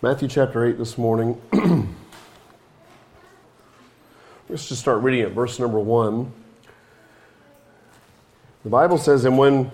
Matthew chapter 8 this morning. Let's just start reading at verse number 1. The Bible says, And when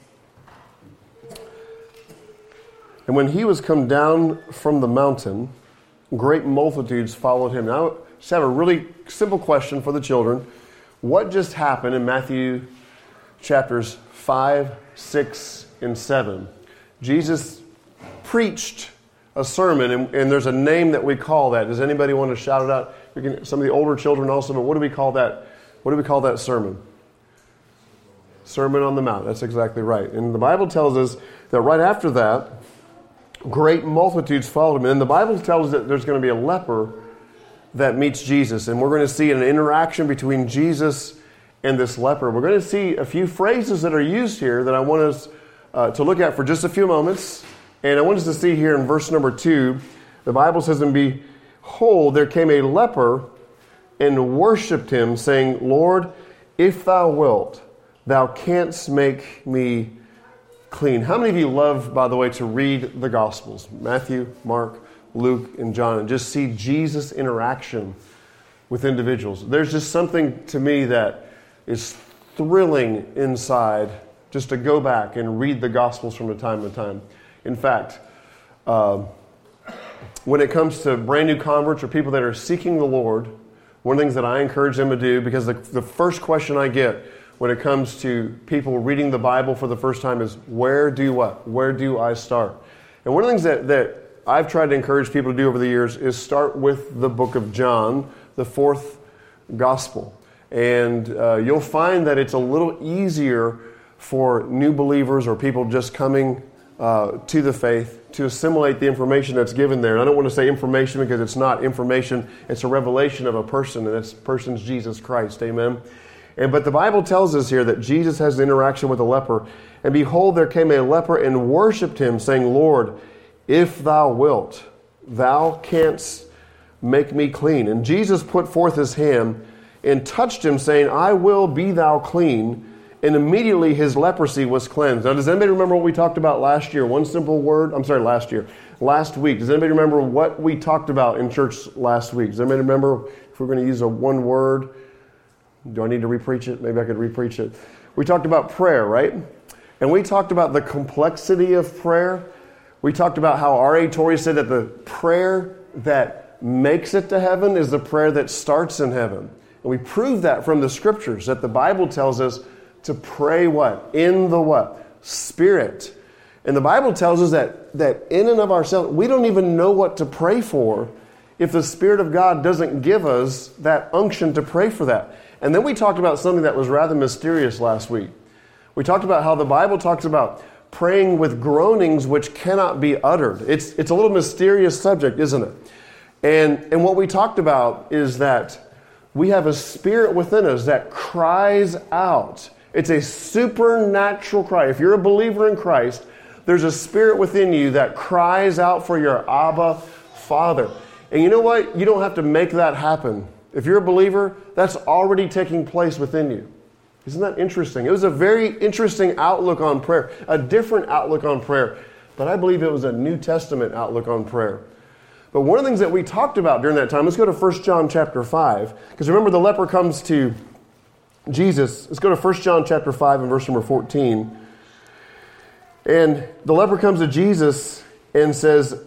he was come down from the mountain, great multitudes followed him. Now, I just have a really simple question for the children. What just happened in Matthew chapters 5, 6, and 7? Jesus preached a sermon, and there's a name that we call that. Does anybody want to shout it out? Some of the older children also, but what do we call that? What do we call that sermon? Sermon on the Mount. That's exactly right. And the Bible tells us that right after that, great multitudes followed him. And the Bible tells us that there's going to be a leper that meets Jesus. And we're going to see an interaction between Jesus and this leper. We're going to see a few phrases that are used here that I want us to look at for just a few moments. And I want us to see here in verse number 2, the Bible says, And behold, there came a leper and worshipped him, saying, Lord, if thou wilt, thou canst make me clean. How many of you love, by the way, to read the Gospels? Matthew, Mark, Luke, and John, and just see Jesus' interaction with individuals. There's just something to me that is thrilling inside just to go back and read the Gospels from time to time. In fact, when it comes to brand new converts or people that are seeking the Lord, one of the things that I encourage them to do, because the first question I get when it comes to people reading the Bible for the first time is, where do what? Where do I start? And one of the things that I've tried to encourage people to do over the years is start with the book of John, the fourth gospel. And you'll find that it's a little easier for new believers or people just coming to the faith to assimilate the information that's given there. And I don't want to say information because it's not information. It's a revelation of a person, and that person's Jesus Christ. Amen. But the Bible tells us here that Jesus has an interaction with a leper. And behold, there came a leper and worshipped him, saying, Lord, if thou wilt, thou canst make me clean. And Jesus put forth his hand and touched him, saying, I will, be thou clean. And immediately his leprosy was cleansed. Now, does anybody remember what we talked about last year? One simple word. Last week. Does anybody remember what we talked about in church last week? Does anybody remember if we're going to use a one word? Do I need to repreach it? Maybe I could repreach it. We talked about prayer, right? And we talked about the complexity of prayer. We talked about how R.A. Torrey said that the prayer that makes it to heaven is the prayer that starts in heaven. And we proved that from the scriptures, that the Bible tells us to pray what? In the what? Spirit. And the Bible tells us that in and of ourselves, we don't even know what to pray for if the Spirit of God doesn't give us that unction to pray for that. And then we talked about something that was rather mysterious last week. We talked about how the Bible talks about praying with groanings which cannot be uttered. It's a little mysterious subject, isn't it? And what we talked about is that we have a spirit within us that cries out. It's a supernatural cry. If you're a believer in Christ, there's a spirit within you that cries out for your Abba Father. And you know what? You don't have to make that happen. If you're a believer, that's already taking place within you. Isn't that interesting? It was a very interesting outlook on prayer, a different outlook on prayer. But I believe it was a New Testament outlook on prayer. But one of the things that we talked about during that time, let's go to 1 John chapter 5. Because remember, the leper comes to Jesus. Let's go to 1 John chapter 5 and verse number 14. And the leper comes to Jesus and says,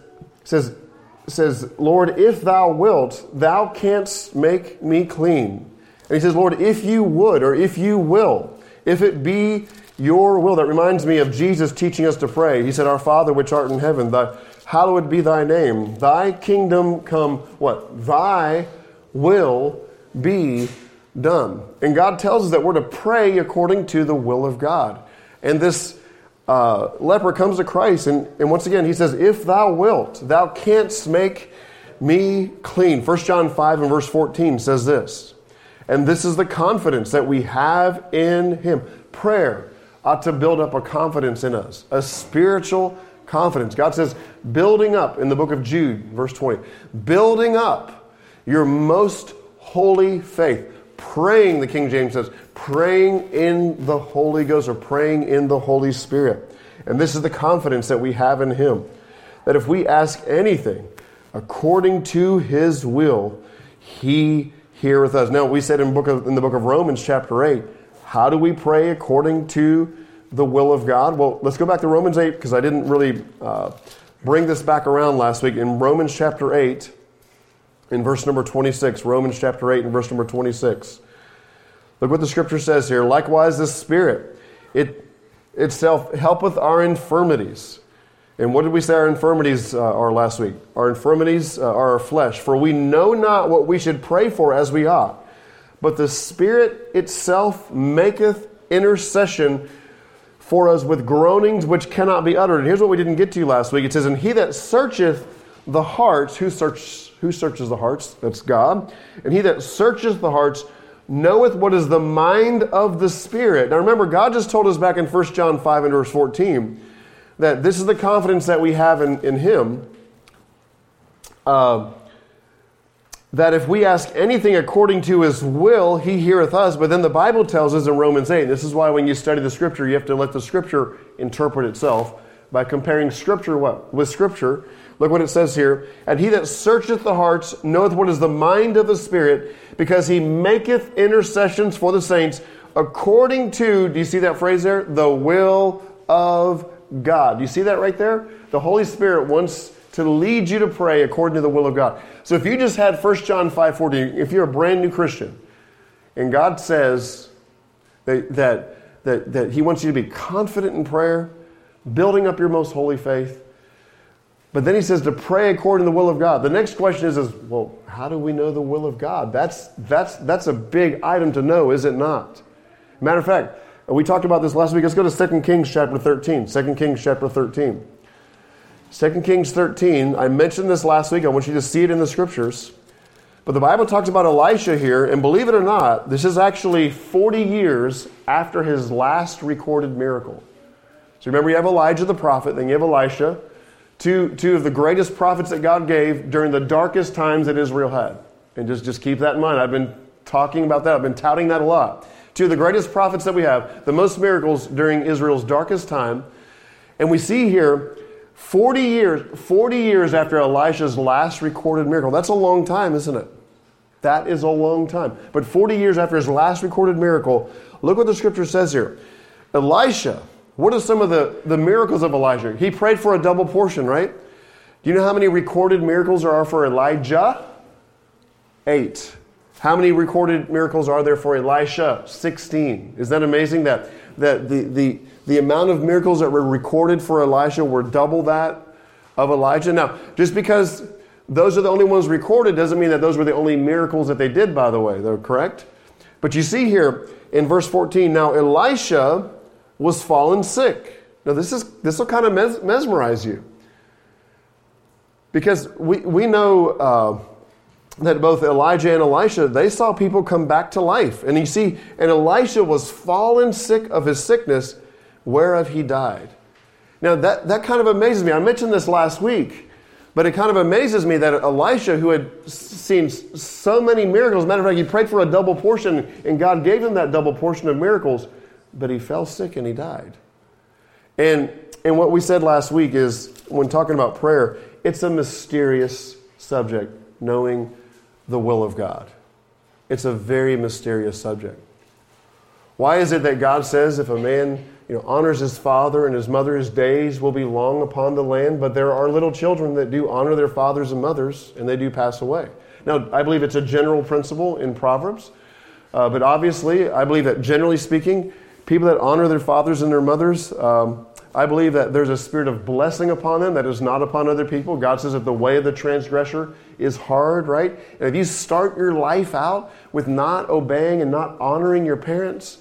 Lord, if thou wilt, thou canst make me clean. And he says, Lord, if you would, or if you will, if it be your will. That reminds me of Jesus teaching us to pray. He said, Our Father which art in heaven, hallowed be thy name. Thy kingdom come, what? Thy will be done. And God tells us that we're to pray according to the will of God. And this leper comes to Christ, and once again, he says, if thou wilt, thou canst make me clean. 1 John 5 and verse 14 says this, and this is the confidence that we have in him. Prayer ought to build up a confidence in us, a spiritual confidence. God says, building up, in the book of Jude, verse 20, building up your most holy faith. Praying, the King James says, praying in the Holy Ghost, or praying in the Holy Spirit. And this is the confidence that we have in him, that if we ask anything According to his will, he heareth us. Now, we said in the book of Romans chapter 8, how do we pray according to the will of God? Well, let's go back to Romans 8, because I didn't really bring this back around last week. In Romans chapter 8, in verse number 26, Romans chapter 8 and verse number 26. Look what the scripture says here. Likewise, the Spirit, itself helpeth our infirmities. And what did we say our infirmities are last week? Our infirmities are our flesh. For we know not what we should pray for as we ought. But the Spirit itself maketh intercession for us with groanings which cannot be uttered. And here's what we didn't get to last week. It says, and he that searcheth the hearts, who searches the hearts? That's God. And he that searcheth the hearts knoweth what is the mind of the Spirit. Now remember, God just told us back in 1 John 5 and verse 14 that this is the confidence that we have in him, that if we ask anything according to his will, he heareth us. But then the Bible tells us in Romans 8, and this is why when you study the Scripture, you have to let the Scripture interpret itself by comparing Scripture with Scripture. Look what it says here. And he that searcheth the hearts knoweth what is the mind of the Spirit, because he maketh intercessions for the saints according to, do you see that phrase there? The will of God. Do you see that right there? The Holy Spirit wants to lead you to pray according to the will of God. So if you just had 1 John 5:14, if you're a brand new Christian, and God says that he wants you to be confident in prayer, building up your most holy faith, but then he says to pray according to the will of God. The next question is well, how do we know the will of God? That's a big item to know, is it not? Matter of fact, we talked about this last week. Let's go to 2 Kings chapter 13. 2 Kings chapter 13. 2 Kings 13, I mentioned this last week. I want you to see it in the Scriptures. But the Bible talks about Elisha here, and believe it or not, this is actually 40 years after his last recorded miracle. So remember, you have Elijah the prophet, then you have Elisha, two of the greatest prophets that God gave during the darkest times that Israel had. And just keep that in mind. I've been talking about that. I've been touting that a lot. Two of the greatest prophets that we have, the most miracles during Israel's darkest time. And we see here, 40 years after Elisha's last recorded miracle. That's a long time, isn't it? That is a long time. But 40 years after his last recorded miracle, look what the Scripture says here. Elisha, what are some of the miracles of Elijah? He prayed for a double portion, right? Do you know how many recorded miracles there are for Elijah? 8. How many recorded miracles are there for Elisha? 16. Isn't that amazing that the amount of miracles that were recorded for Elisha were double that of Elijah? Now, just because those are the only ones recorded doesn't mean that those were the only miracles that they did, by the way. They're correct? But you see here in verse 14, now Elisha was fallen sick. Now this will kind of mesmerize you. Because we know that both Elijah and Elisha, they saw people come back to life. And you see, and Elisha was fallen sick of his sickness, whereof he died. Now that kind of amazes me. I mentioned this last week, but it kind of amazes me that Elisha, who had seen so many miracles, matter of fact, he prayed for a double portion, and God gave him that double portion of miracles, but he fell sick and he died. And what we said last week is, when talking about prayer, it's a mysterious subject, knowing the will of God. It's a very mysterious subject. Why is it that God says if a man honors his father and his mother, his days will be long upon the land, but there are little children that do honor their fathers and mothers, and they do pass away? Now, I believe it's a general principle in Proverbs, but obviously, I believe that generally speaking, people that honor their fathers and their mothers, I believe that there's a spirit of blessing upon them that is not upon other people. God says that the way of the transgressor is hard, right? And if you start your life out with not obeying and not honoring your parents,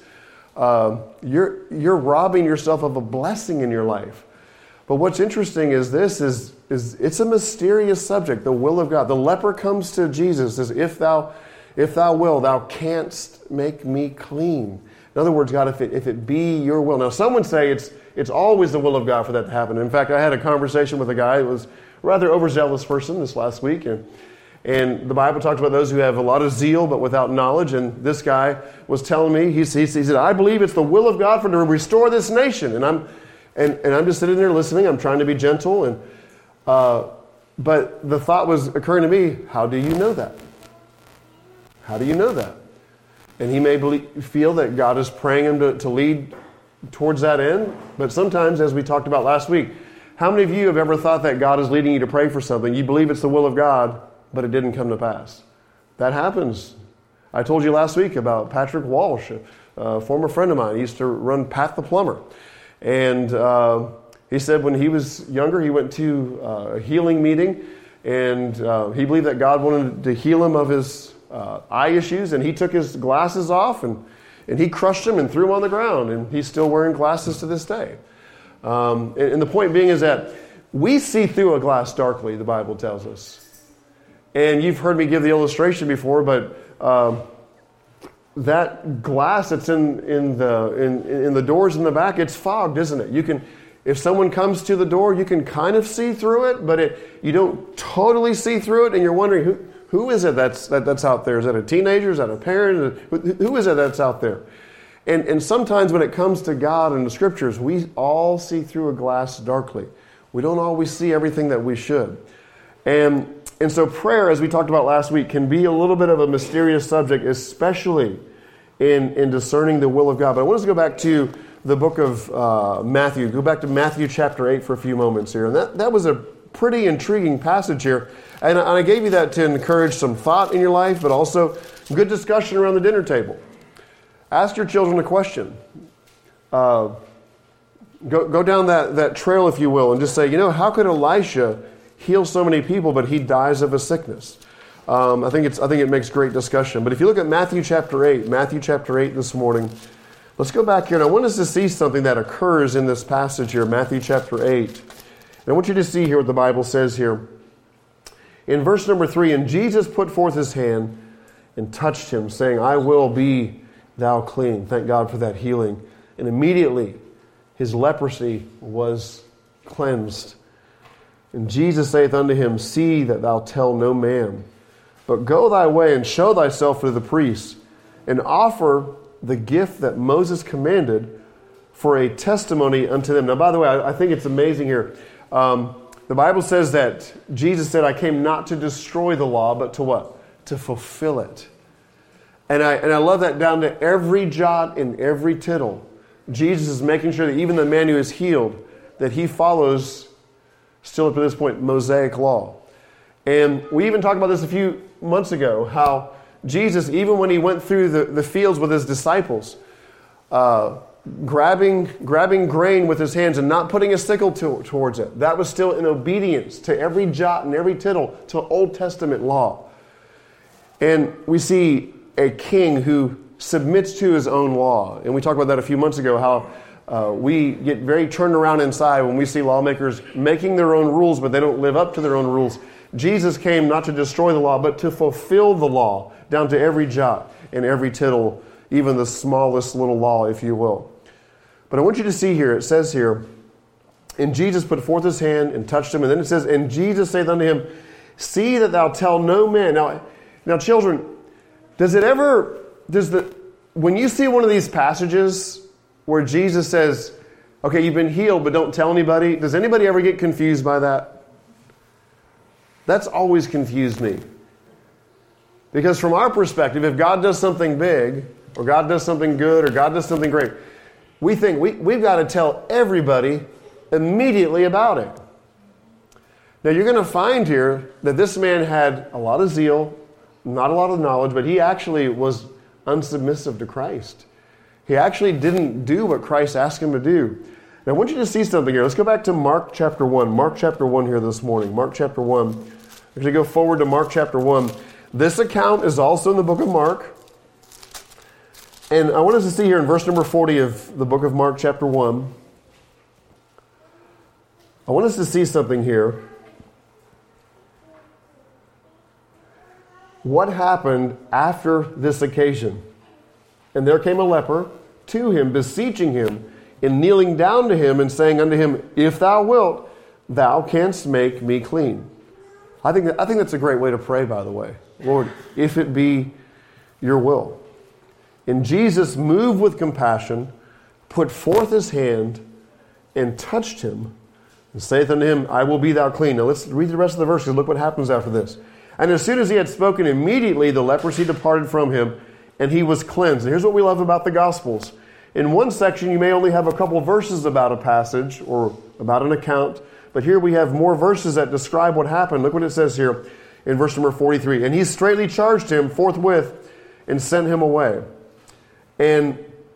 you're robbing yourself of a blessing in your life. But what's interesting is this is it's a mysterious subject, the will of God. The leper comes to Jesus, says, if thou will, thou canst make me clean. In other words, God, if it be your will. Now, some would say it's always the will of God for that to happen. In fact, I had a conversation with a guy who was a rather overzealous person this last week, and the Bible talks about those who have a lot of zeal but without knowledge. And this guy was telling me, he said, I believe it's the will of God to restore this nation. And I'm just sitting there listening. I'm trying to be gentle. And But the thought was occurring to me, how do you know that? How do you know that? And he may feel that God is praying him to lead towards that end. But sometimes, as we talked about last week, how many of you have ever thought that God is leading you to pray for something? You believe it's the will of God, but it didn't come to pass. That happens. I told you last week about Patrick Walsh, a former friend of mine. He used to run Pat the Plumber. And he said when he was younger, he went to a healing meeting, and he believed that God wanted to heal him of his eye issues, and he took his glasses off, and he crushed them and threw them on the ground, and he's still wearing glasses to this day. And the point being is that we see through a glass darkly, the Bible tells us. And you've heard me give the illustration before, but that glass that's in the doors in the back, it's fogged, isn't it? If someone comes to the door, you can kind of see through it, but you don't totally see through it, and you're wondering who is it that's out there? Is that a teenager? Is that a parent? Who is it that's out there? And sometimes when it comes to God and the Scriptures, we all see through a glass darkly. We don't always see everything that we should. And so prayer, as we talked about last week, can be a little bit of a mysterious subject, especially in discerning the will of God. But I want us to go back to the book of Matthew. Go back to Matthew chapter 8 for a few moments here. And that was a pretty intriguing passage here. And I gave you that to encourage some thought in your life, but also good discussion around the dinner table. Ask your children a question. Go down that trail, if you will, and just say, how could Elisha heal so many people, but he dies of a sickness? I think it makes great discussion. But if you look at Matthew chapter 8 this morning, let's go back here, and I want us to see something that occurs in this passage here, Matthew chapter 8. And I want you to see here what the Bible says here. In verse number 3, and Jesus put forth his hand and touched him, saying, I will be thou clean. Thank God for that healing. And immediately his leprosy was cleansed. And Jesus saith unto him, see that thou tell no man, but go thy way and show thyself to the priests, and offer the gift that Moses commanded for a testimony unto them. Now, by the way, I think it's amazing here. The Bible says that Jesus said, I came not to destroy the law, but to what? To fulfill it. And I love that down to every jot and every tittle. Jesus is making sure that even the man who is healed, that he follows, still up to this point, Mosaic law. And we even talked about this a few months ago, how Jesus, even when he went through the fields with his disciples, grabbing grain with his hands and not putting a sickle towards it, that was still in obedience to every jot and every tittle to Old Testament law. And we see a king who submits to his own law. And we talked about that a few months ago, how we get very turned around inside when we see lawmakers making their own rules, but they don't live up to their own rules. Jesus came not to destroy the law, but to fulfill the law down to every jot and every tittle, even the smallest little law, if you will. But I want you to see here, it says here, and Jesus put forth his hand and touched him, and then it says, and Jesus saith unto him, see that thou tell no man. Now children, when you see one of these passages where Jesus says, okay, you've been healed, but don't tell anybody, does anybody ever get confused by that? That's always confused me. Because from our perspective, if God does something big, or God does something good, or God does something great, we think we've got to tell everybody immediately about it. Now you're going to find here that this man had a lot of zeal, not a lot of knowledge, but he actually was unsubmissive to Christ. He actually didn't do what Christ asked him to do. Now I want you to see something here. Let's go back to Mark chapter 1. Mark chapter 1 here this morning. Mark chapter 1. We're going to go forward to Mark chapter 1. This account is also in the book of Mark. And I want us to see here in verse number 40 of the book of Mark chapter 1. I want us to see something here. What happened after this occasion? And there came a leper to him, beseeching him, and kneeling down to him, and saying unto him, if thou wilt, thou canst make me clean. I think that's a great way to pray, by the way. Lord, if it be your will. And Jesus, moved with compassion, put forth his hand and touched him, and saith unto him, I will be thou clean. Now let's read the rest of the verse, because look what happens after this. And as soon as he had spoken, immediately the leprosy departed from him, and he was cleansed. And here's what we love about the Gospels. In one section, you may only have a couple verses about a passage or about an account, but here we have more verses that describe what happened. Look what it says here in verse number 43. And he straightly charged him forthwith and sent him away. And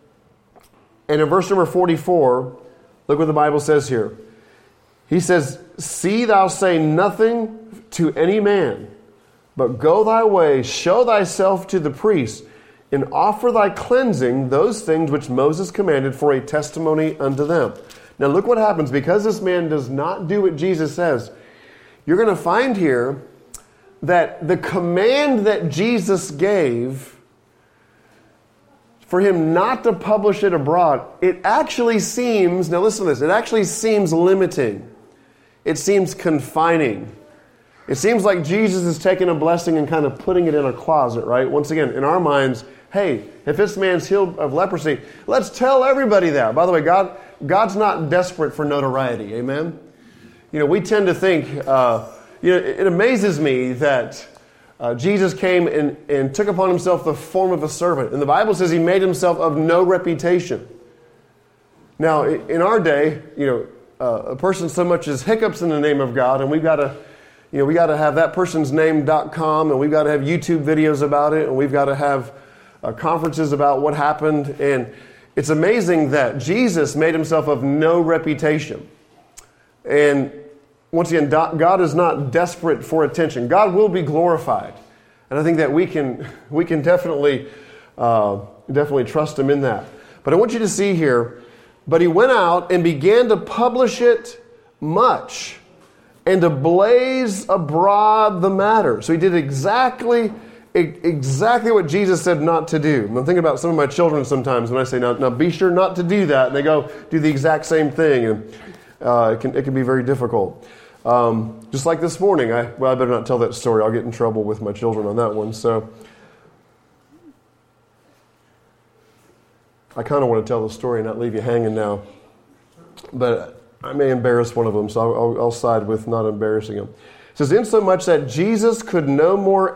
in verse number 44, look what the Bible says here. He says, see thou say nothing to any man, but go thy way, show thyself to the priest, and offer thy cleansing those things which Moses commanded for a testimony unto them. Now look what happens. Because this man does not do what Jesus says, you're going to find here that the command that Jesus gave for him not to publish it abroad, it actually seems, now listen to this, it actually seems limiting. It seems confining. It seems like Jesus is taking a blessing and kind of putting it in a closet, right? Once again, in our minds, hey, if this man's healed of leprosy, let's tell everybody that. By the way, God's not desperate for notoriety, amen? You know, we tend to think, it amazes me that Jesus came and took upon himself the form of a servant. And the Bible says he made himself of no reputation. Now, in our day, a person so much as hiccups in the name of God, and we've got to, we got to have that person's name.com, and we've got to have YouTube videos about it, and we've got to have conferences about what happened. And it's amazing that Jesus made himself of no reputation. And once again, God is not desperate for attention. God will be glorified. And I think that we can definitely trust him in that. But I want you to see here, but he went out and began to publish it much and to blaze abroad the matter. So he did exactly what Jesus said not to do. I'm thinking about some of my children sometimes when I say, now be sure not to do that. And they go do the exact same thing. And it can be very difficult. Just like this morning. I better not tell that story. I'll get in trouble with my children on that one. So I kind of want to tell the story and not leave you hanging now. But I may embarrass one of them, so I'll side with not embarrassing him. It says, insomuch that Jesus could no more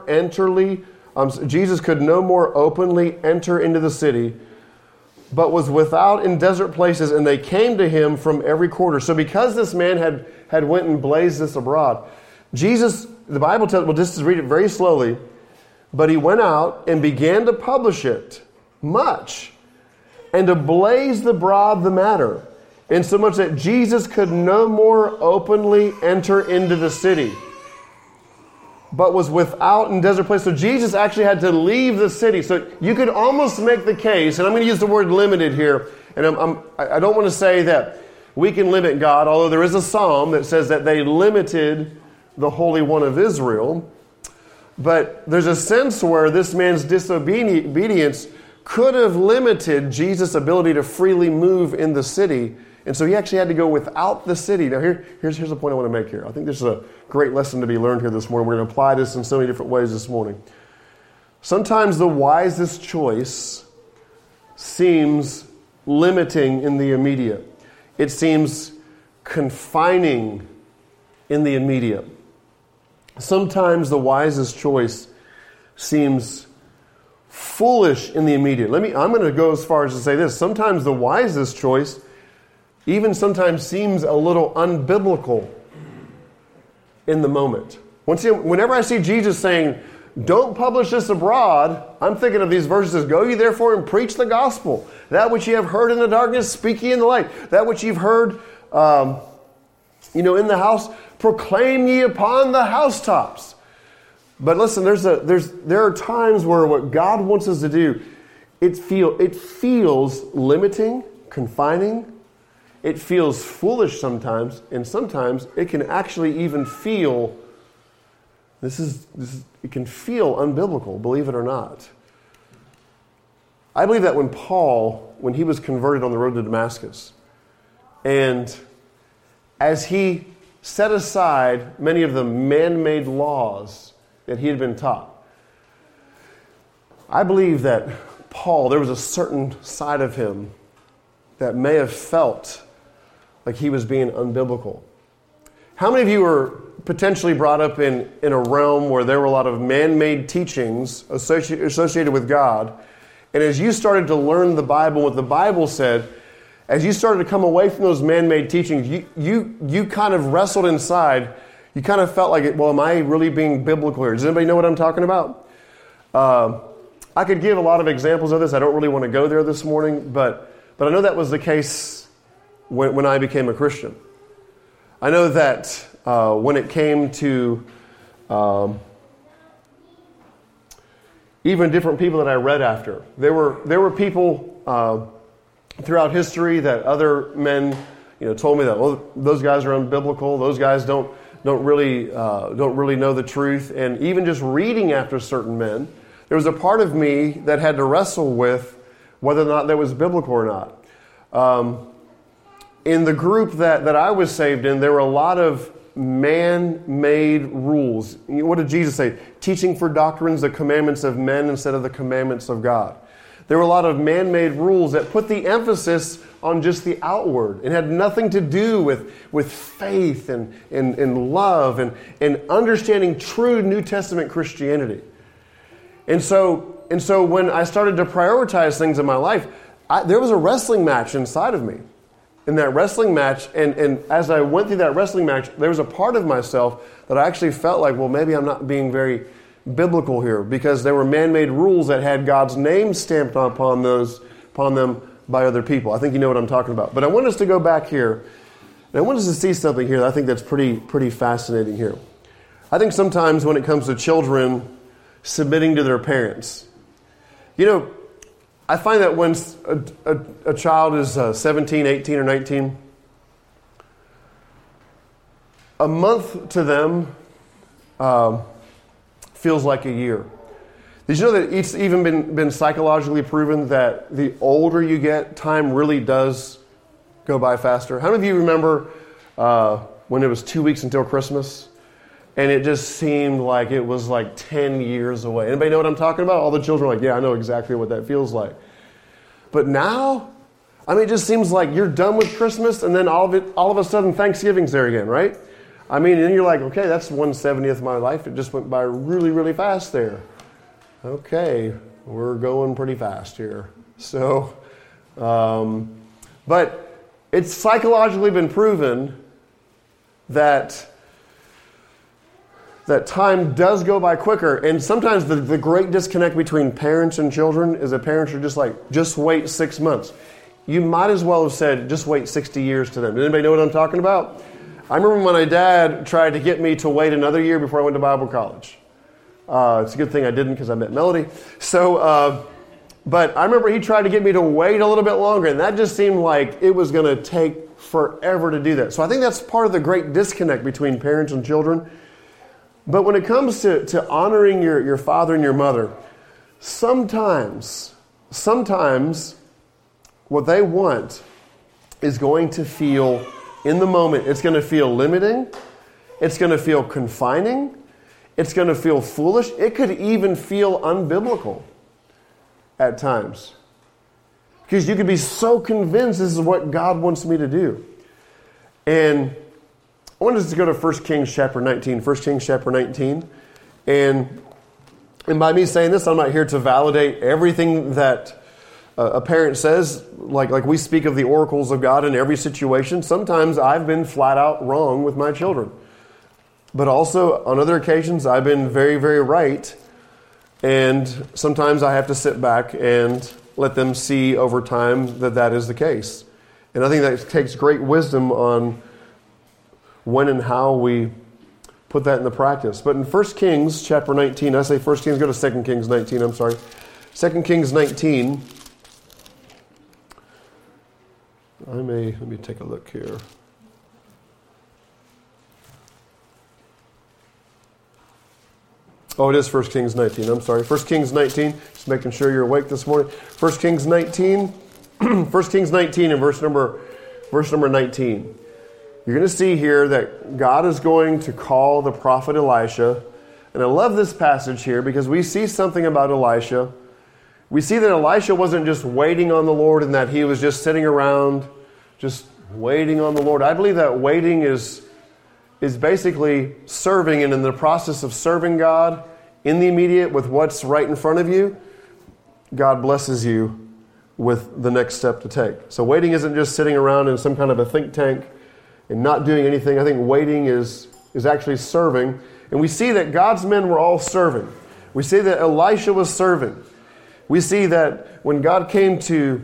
openly enter into the city, but was without in desert places, and they came to him from every quarter. So because this man had went and blazed this abroad, Jesus, the Bible tells, well, just to read it very slowly, but he went out and began to publish it much, and to blaze abroad the matter, insomuch that Jesus could no more openly enter into the city, but was without in desert places. So Jesus actually had to leave the city. So you could almost make the case, and I'm going to use the word limited here, and I don't want to say that we can limit God, although there is a psalm that says that they limited the Holy One of Israel. But there's a sense where this man's disobedience could have limited Jesus' ability to freely move in the city. And so he actually had to go without the city. Now here's the point I want to make here. I think this is a great lesson to be learned here this morning. We're going to apply this in so many different ways this morning. Sometimes the wisest choice seems limiting in the immediate. It seems confining in the immediate. Sometimes the wisest choice seems foolish in the immediate. I'm going to go as far as to say this. Sometimes the wisest choice even sometimes seems a little unbiblical in the moment. Whenever I see Jesus saying, don't publish this abroad, I'm thinking of these verses, go ye therefore and preach the gospel. That which ye have heard in the darkness, speak ye in the light. That which you've heard in the house, proclaim ye upon the housetops. But listen, there are times where what God wants us to do, it feels limiting, confining. It feels foolish sometimes, and sometimes it can actually even feel, it can feel unbiblical, believe it or not. I believe that when he was converted on the road to Damascus, and as he set aside many of the man-made laws that he had been taught, I believe that Paul, there was a certain side of him that may have felt like he was being unbiblical. How many of you were potentially brought up in a realm where there were a lot of man-made teachings associated with God, and as you started to learn the Bible, what the Bible said, as you started to come away from those man-made teachings, you kind of wrestled inside. You kind of felt like, well, am I really being biblical here? Does anybody know what I'm talking about? I could give a lot of examples of this. I don't really want to go there this morning, but I know that was the case when I became a Christian. I know that when it came to even different people that I read after, there were people throughout history that other men, told me that, well, those guys are unbiblical. Those guys don't really know the truth. And even just reading after certain men, there was a part of me that had to wrestle with whether or not that was biblical or not. In the group that I was saved in, there were a lot of man-made rules. What did Jesus say? Teaching for doctrines the commandments of men instead of the commandments of God. There were a lot of man-made rules that put the emphasis on just the outward and had nothing to do with faith and love and understanding true New Testament Christianity. And so when I started to prioritize things in my life, there was a wrestling match inside of me. In that wrestling match, and as I went through that wrestling match, there was a part of myself that I actually felt like, well, maybe I'm not being very biblical here, because there were man-made rules that had God's name stamped upon them by other people. I think you know what I'm talking about. But I want us to go back here, and I want us to see something here that I think that's pretty fascinating here. I think sometimes when it comes to children submitting to their parents, I find that when a child is 17, 18, or 19, a month to them feels like a year. Did you know that it's even been psychologically proven that the older you get, time really does go by faster? How many of you remember when it was 2 weeks until Christmas? And it just seemed like it was like 10 years away. Anybody know what I'm talking about? All the children are like, yeah, I know exactly what that feels like. But now, it just seems like you're done with Christmas, and then all of a sudden Thanksgiving's there again, right? And then you're like, okay, that's 1/70th of my life. It just went by really, really fast there. Okay, we're going pretty fast here. So, but it's psychologically been proven that time does go by quicker. And sometimes the great disconnect between parents and children is that parents are just like, just wait 6 months. You might as well have said, just wait 60 years to them. Does anybody know what I'm talking about? I remember when my dad tried to get me to wait another year before I went to Bible college. It's a good thing I didn't, because I met Melody. So, but I remember he tried to get me to wait a little bit longer, and that just seemed like it was going to take forever to do that. So I think that's part of the great disconnect between parents and children. But when it comes to honoring your father and your mother, sometimes what they want is going to feel, in the moment, it's going to feel limiting, it's going to feel confining, it's going to feel foolish, it could even feel unbiblical at times. Because you could be so convinced this is what God wants me to do. And I want us to go to 1 Kings chapter 19. 1 Kings chapter 19. And by me saying this, I'm not here to validate everything that a parent says. Like we speak of the oracles of God in every situation. Sometimes I've been flat out wrong with my children. But also, on other occasions, I've been very, very right. And sometimes I have to sit back and let them see over time that is the case. And I think that takes great wisdom on when and how we put that into practice. But in 1 Kings chapter 19, I say 1 Kings, go to 2 Kings 19, I'm sorry. 2 Kings 19. Let me take a look here. Oh, it is 1 Kings 19, I'm sorry. 1 Kings 19, just making sure you're awake this morning. 1 Kings 19, 1 Kings 19 and verse number 19. You're going to see here that God is going to call the prophet Elisha. And I love this passage here because we see something about Elisha. We see that Elisha wasn't just waiting on the Lord and that he was just sitting around just waiting on the Lord. I believe that waiting is is basically serving, and in the process of serving God in the immediate with what's right in front of you, God blesses you with the next step to take. So waiting isn't just sitting around in some kind of a think tank and not doing anything. I think waiting is actually serving. And we see that God's men were all serving. We see that Elisha was serving. We see that when God came to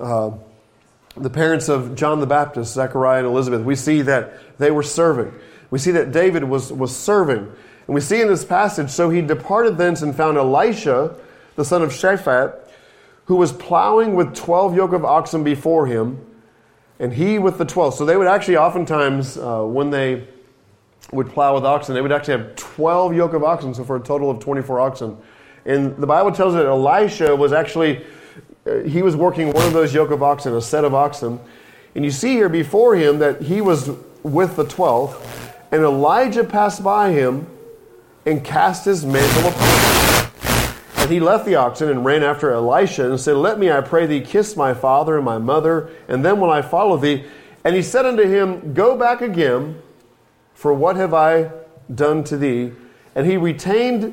the parents of John the Baptist, Zechariah and Elizabeth, we see that they were serving. We see that David was serving. And we see in this passage, so he departed thence and found Elisha, the son of Shaphat, who was plowing with 12 yoke of oxen before him, and he with the 12. So they would actually oftentimes, when they would plow with oxen, they would actually have 12 yoke of oxen, so for a total of 24 oxen. And the Bible tells us that Elisha was actually, he was working one of those yoke of oxen, a set of oxen. And you see here before him that he was with the 12th, and Elijah passed by him and cast his mantle upon him. And he left the oxen and ran after Elisha and said, "Let me, I pray thee, kiss my father and my mother, and then will I follow thee." And he said unto him, "Go back again, for what have I done to thee?" And he returned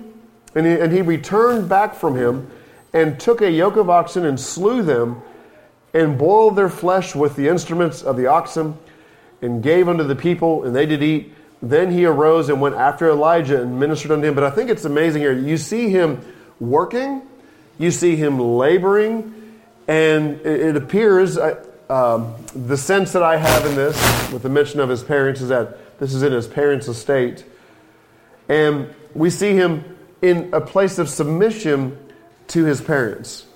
back from him, and took a yoke of oxen and slew them, and boiled their flesh with the instruments of the oxen, and gave unto the people, and they did eat. Then he arose and went after Elijah and ministered unto him. But I think it's amazing here. You see him working, you see him laboring, and it appears, the sense that I have in this, with the mention of his parents, is that this is in his parents' estate. And we see him in a place of submission to his parents.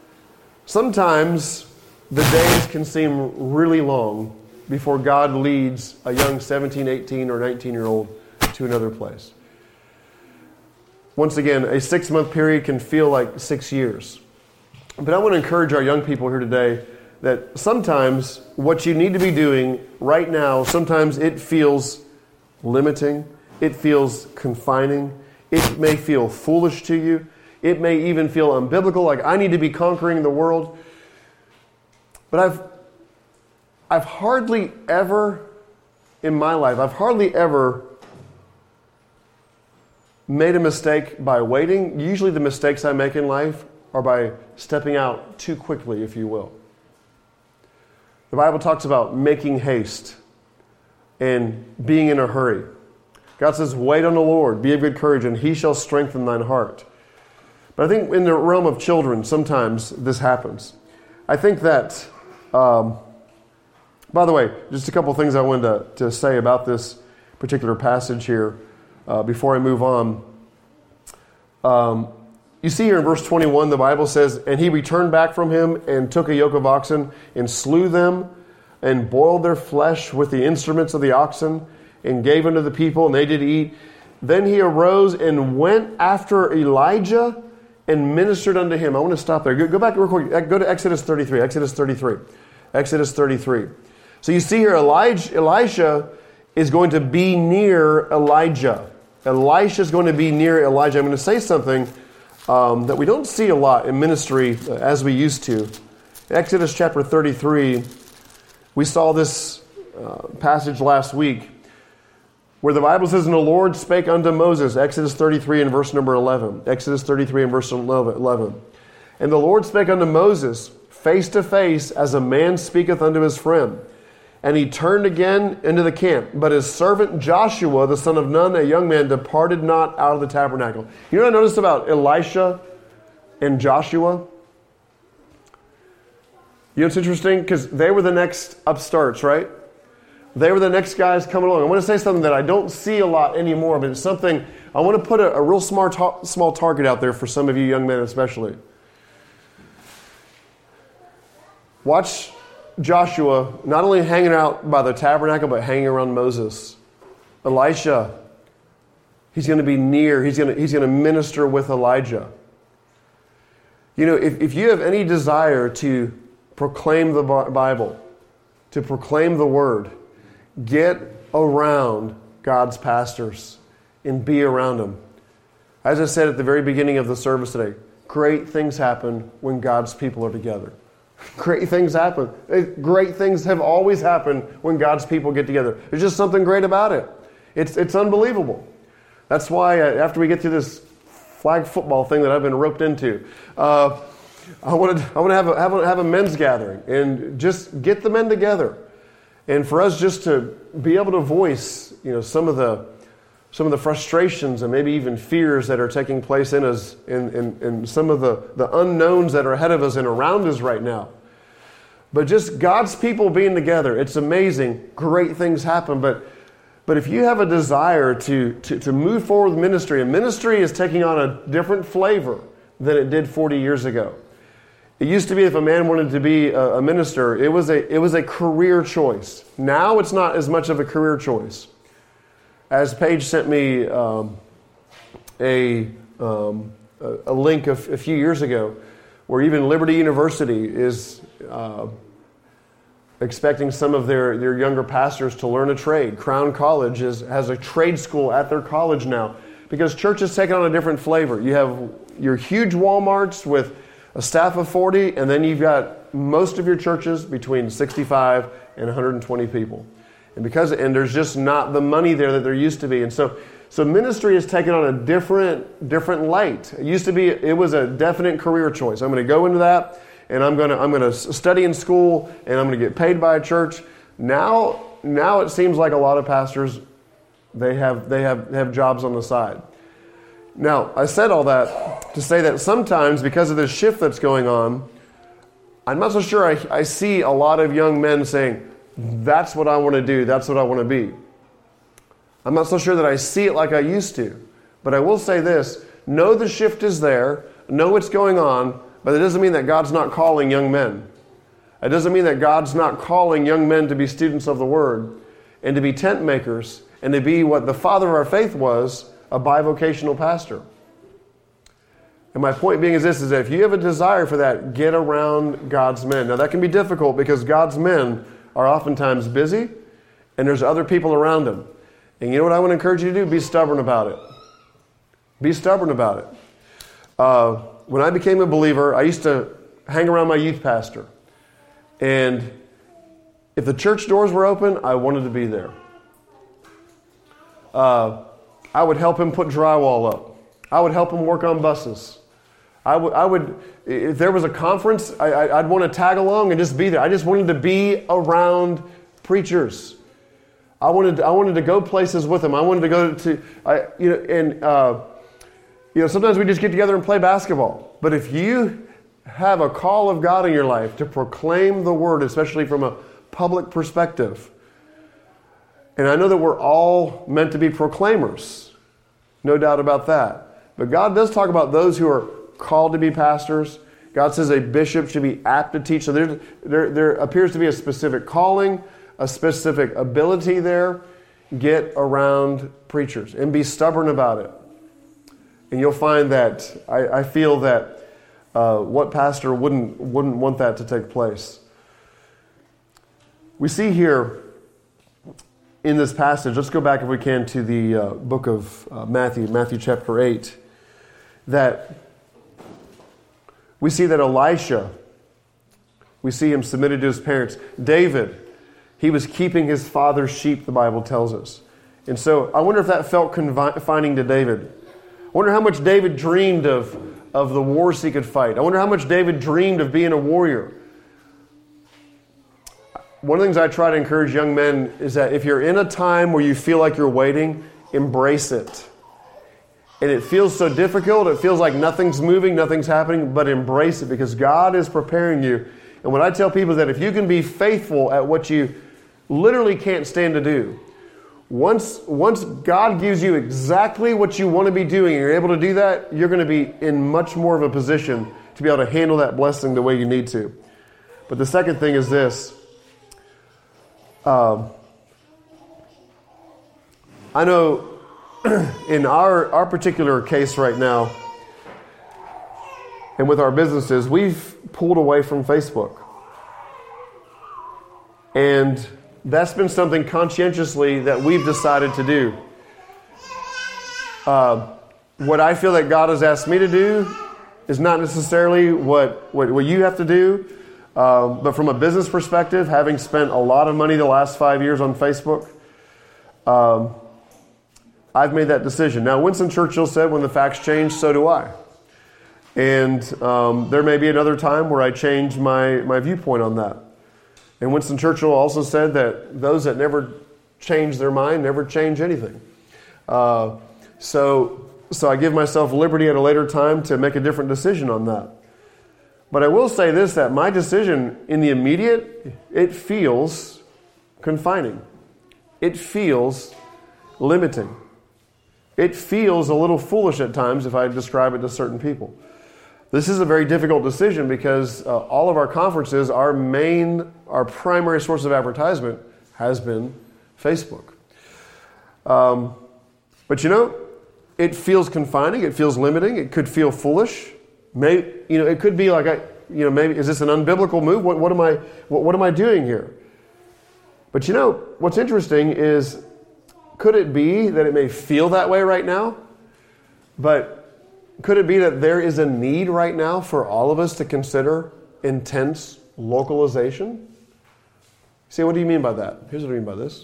Sometimes the days can seem really long before God leads a young 17, 18, or 19-year-old to another place. Once again, a 6-month period can feel like 6 years. But I want to encourage our young people here today that sometimes what you need to be doing right now, sometimes it feels limiting, it feels confining, it may feel foolish to you, it may even feel unbiblical, like I need to be conquering the world. But I've hardly ever, in my life, made a mistake by waiting. Usually the mistakes I make in life are by stepping out too quickly, if you will. The Bible talks about making haste and being in a hurry. God says, wait on the Lord, be of good courage, and he shall strengthen thine heart. But I think in the realm of children, sometimes this happens. I think that, by the way, just a couple things I wanted to say about this particular passage here before I move on. You see here in verse 21, the Bible says, "And he returned back from him and took a yoke of oxen and slew them and boiled their flesh with the instruments of the oxen and gave unto the people, and they did eat. Then he arose and went after Elijah and ministered unto him." I want to stop there. Go back real quick. Go to Exodus 33. Exodus 33. Exodus 33. So you see here, Elisha is going to be near Elijah. Elisha is going to be near Elijah. I'm going to say something that we don't see a lot in ministry as we used to. Exodus chapter 33, we saw this passage last week where the Bible says, "And the Lord spake unto Moses," Exodus 33 and verse number 11. Exodus 33 and verse 11. "And the Lord spake unto Moses face to face as a man speaketh unto his friend. And he turned again into the camp. But his servant Joshua, the son of Nun, a young man, departed not out of the tabernacle." You know what I noticed about Elisha and Joshua? You know what's interesting? Because they were the next upstarts, right? They were the next guys coming along. I want to say something that I don't see a lot anymore, but it's something, I want to put a real small target out there for some of you young men especially. Watch Joshua not only hanging out by the tabernacle, but hanging around Moses. Elisha, he's going to be near. He's going to minister with Elijah. You know, if you have any desire to proclaim the Bible, to proclaim the Word, get around God's pastors and be around them. As I said at the very beginning of the service today, great things happen when God's people are together. Great things happen. Great things have always happened when God's people get together. There's just something great about it. It's unbelievable. That's why after we get through this flag football thing that I've been roped into, I want to have a men's gathering and just get the men together, and for us just to be able to voice, some of the frustrations and maybe even fears that are taking place in us, and some of the unknowns that are ahead of us and around us right now. But just God's people being together, it's amazing. Great things happen, but if you have a desire to move forward with ministry, and ministry is taking on a different flavor than it did 40 years ago. It used to be if a man wanted to be a minister, it was a career choice. Now it's not as much of a career choice. As Paige sent me a link a few years ago, where even Liberty University is expecting some of their younger pastors to learn a trade. Crown College has a trade school at their college now, because church has taken on a different flavor. You have your huge Walmarts with a staff of 40, and then you've got most of your churches between 65 and 120 people. And there's just not the money there that there used to be. And so ministry has taken on a different light. It was a definite career choice. I'm going to go into that, and I'm going to study in school, and I'm going to get paid by a church. Now it seems like a lot of pastors, they have jobs on the side. Now, I said all that to say that sometimes, because of this shift that's going on, I'm not so sure I see a lot of young men saying, that's what I want to do, that's what I want to be. I'm not so sure that I see it like I used to. But I will say this, know the shift is there, know what's going on, but it doesn't mean that God's not calling young men. It doesn't mean that God's not calling young men to be students of the Word and to be tent makers and to be what the father of our faith was, a bivocational pastor. And my point being is this, is that if you have a desire for that, get around God's men. Now that can be difficult because God's men are oftentimes busy and there's other people around them. And you know what I want to encourage you to do? Be stubborn about it. Be stubborn about it. When I became a believer, I used to hang around my youth pastor. And if the church doors were open, I wanted to be there. I would help him put drywall up. I would help him work on buses. I would, if there was a conference, I'd want to tag along and just be there. I just wanted to be around preachers. I wanted to go places with them. I wanted to go to, sometimes we just get together and play basketball. But if you have a call of God in your life to proclaim the Word, especially from a public perspective, and I know that we're all meant to be proclaimers, no doubt about that. But God does talk about those who are called to be pastors. God says a bishop should be apt to teach. So there appears to be a specific calling, a specific ability there. Get around preachers and be stubborn about it. And you'll find that I feel that what pastor wouldn't want that to take place. We see here in this passage, let's go back if we can to the book of Matthew chapter 8, that we see that Elisha, we see him submitted to his parents. David, he was keeping his father's sheep, the Bible tells us. And so I wonder if that felt confining to David. I wonder how much David dreamed of the wars he could fight. I wonder how much David dreamed of being a warrior. One of the things I try to encourage young men is that if you're in a time where you feel like you're waiting, embrace it. And it feels so difficult, it feels like nothing's moving, nothing's happening, but embrace it because God is preparing you. And what I tell people is that if you can be faithful at what you literally can't stand to do, once God gives you exactly what you want to be doing and you're able to do that, you're going to be in much more of a position to be able to handle that blessing the way you need to. But the second thing is this. I know in our particular case right now, and with our businesses, we've pulled away from Facebook. And that's been something conscientiously that we've decided to do. What I feel that God has asked me to do is not necessarily what you have to do. But from a business perspective, having spent a lot of money the last 5 years on Facebook, I've made that decision. Now, Winston Churchill said, when the facts change, so do I. And there may be another time where I change my viewpoint on that. And Winston Churchill also said that those that never change their mind never change anything. So I give myself liberty at a later time to make a different decision on that. But I will say this, that my decision in the immediate, it feels confining. It feels limiting. It feels a little foolish at times if I describe it to certain people. This is a very difficult decision because all of our conferences, our primary source of advertisement has been Facebook. But it feels confining. It feels limiting. It could feel foolish. It could be like, maybe is this an unbiblical move? What am I doing here? But what's interesting is, could it be that it may feel that way right now? But could it be that there is a need right now for all of us to consider intense localization? See, what do you mean by that? Here's what I mean by this.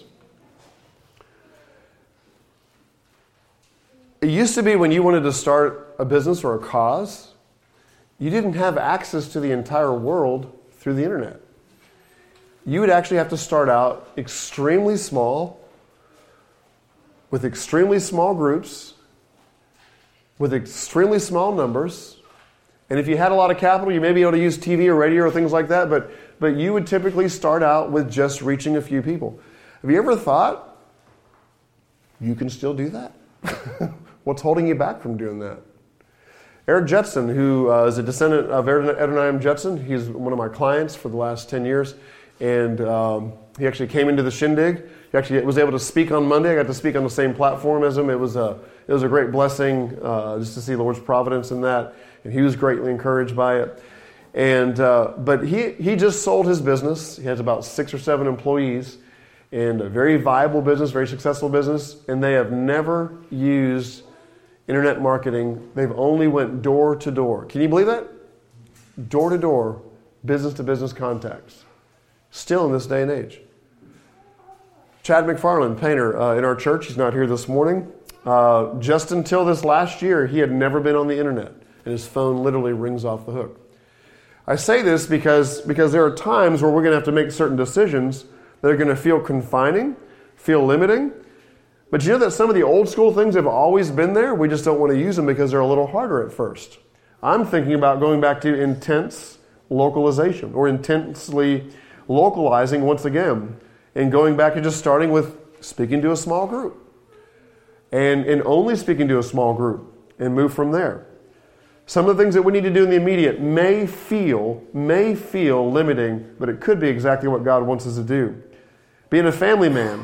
It used to be when you wanted to start a business or a cause, you didn't have access to the entire world through the internet. You would actually have to start out extremely small, with extremely small groups, with extremely small numbers. And if you had a lot of capital, you may be able to use TV or radio or things like that, but you would typically start out with just reaching a few people. Have you ever thought you can still do that? What's holding you back from doing that? Eric Jetson, who is a descendant of Adoniram Jetson, he's one of my clients for the last 10 years, and he actually came into the Shindig. He actually was able to speak on Monday. I got to speak on the same platform as him. It was a great blessing just to see the Lord's providence in that, and he was greatly encouraged by it. And but he just sold his business. He has about 6 or 7 employees, and a very viable business, very successful business, and they have never used internet marketing. They've only went door to door. Can you believe that? Door to door, business to business contacts. Still in this day and age. Chad McFarland, painter in our church, he's not here this morning. Just until this last year, he had never been on the internet, and his phone literally rings off the hook. I say this because there are times where we're going to have to make certain decisions that are going to feel confining, feel limiting. But you know that some of the old school things have always been there? We just don't want to use them because they're a little harder at first. I'm thinking about going back to intense localization, or intensely localizing once again, and going back and just starting with speaking to a small group. And only speaking to a small group, and move from there. Some of the things that we need to do in the immediate may feel limiting, but it could be exactly what God wants us to do. Being a family man,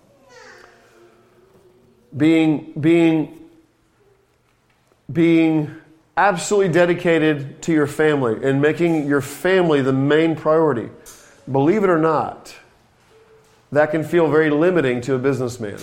being absolutely dedicated to your family and making your family the main priority. Believe it or not, that can feel very limiting to a businessman.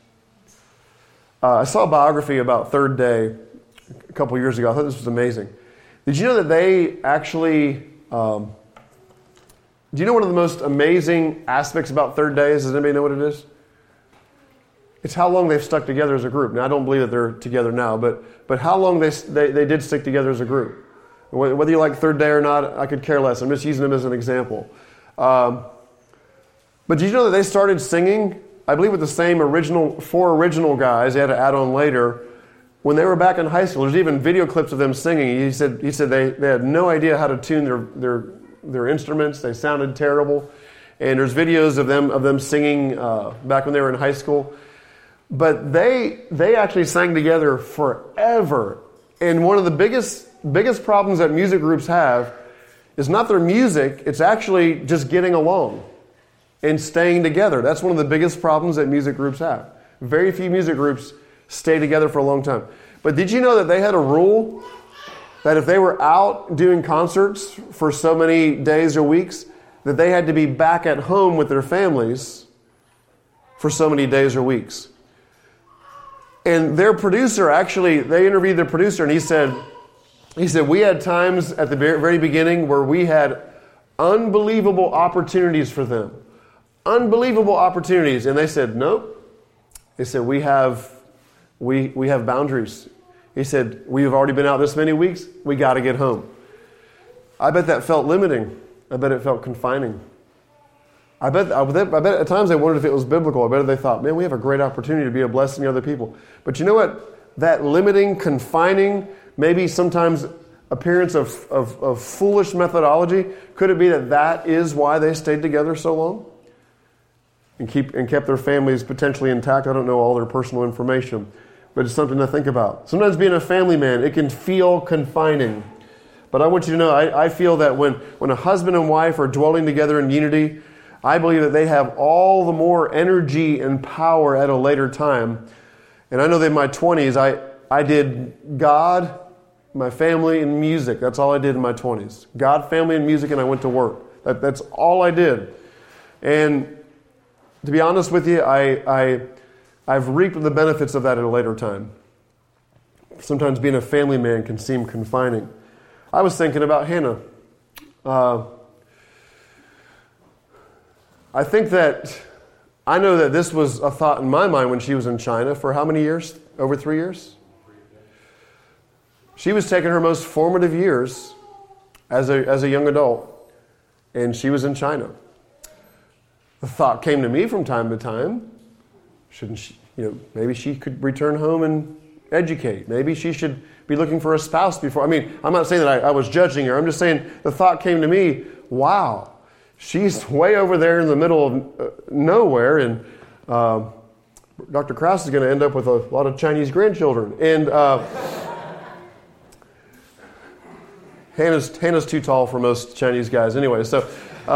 I saw a biography about Third Day a couple years ago. I thought this was amazing. Did you know that they actually... do you know one of the most amazing aspects about Third Day is? Does anybody know what it is? It's how long they've stuck together as a group. Now, I don't believe that they're together now, but how long they did stick together as a group. Whether you like Third Day or not, I could care less. I'm just using them as an example. But did you know that they started singing, I believe with the same 4 original guys, they had to add on later, when they were back in high school. There's even video clips of them singing. He said they had no idea how to tune their instruments. They sounded terrible. And there's videos of them singing back when they were in high school. But they actually sang together forever. And one of the biggest problems that music groups have is not their music, it's actually just getting along and staying together. That's one of the biggest problems that music groups have. Very few music groups stay together for a long time. But did you know that they had a rule that if they were out doing concerts for so many days or weeks, that they had to be back at home with their families for so many days or weeks? And their producer, actually, they interviewed their producer, and he said, we had times at the very beginning where we had unbelievable opportunities for them. Unbelievable opportunities. And they said, nope. They said, we have We have boundaries. He said, we've already been out this many weeks. We got to get home. I bet that felt limiting. I bet it felt confining. I bet at times they wondered if it was biblical. I bet they thought, man, we have a great opportunity to be a blessing to other people. But you know what? That limiting, confining, maybe sometimes appearance of foolish methodology, could it be that is why they stayed together so long? And kept their families potentially intact? I don't know all their personal information, but it's something to think about. Sometimes being a family man, it can feel confining. But I want you to know, I feel that when a husband and wife are dwelling together in unity, I believe that they have all the more energy and power at a later time. And I know that in my 20s, I did God, my family, and music. That's all I did in my 20s. God, family, and music, and I went to work. That's all I did. And to be honest with you, I've reaped the benefits of that at a later time. Sometimes being a family man can seem confining. I was thinking about Hannah. I know that this was a thought in my mind when she was in China for how many years? Over 3 years? She was taking her most formative years as a young adult, and she was in China. The thought came to me from time to time, shouldn't she, maybe she could return home and educate. Maybe she should be looking for a spouse before. I mean, I'm not saying that I was judging her. I'm just saying the thought came to me, wow, she's way over there in the middle of nowhere, and Dr. Krause is going to end up with a lot of Chinese grandchildren. And Hannah's too tall for most Chinese guys anyway. So,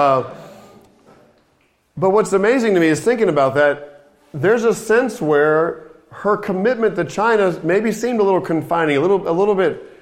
but what's amazing to me is thinking about that, there's a sense where her commitment to China maybe seemed a little confining, a little